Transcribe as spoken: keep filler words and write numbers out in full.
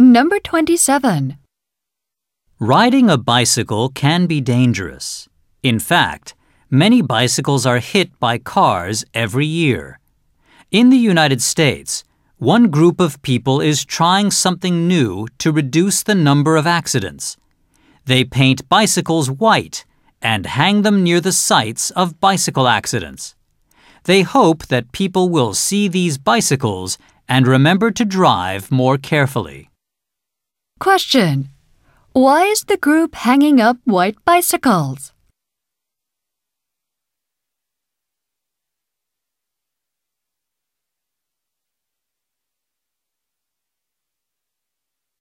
Number twenty-seven. Riding a bicycle can be dangerous. In fact, many bicycles are hit by cars every year. In the United States, one group of people is trying something new to reduce the number of accidents. They paint bicycles white and hang them near the sites of bicycle accidents. They hope that people will see these bicycles and remember to drive more carefully. Question. Why is the group hanging up white bicycles?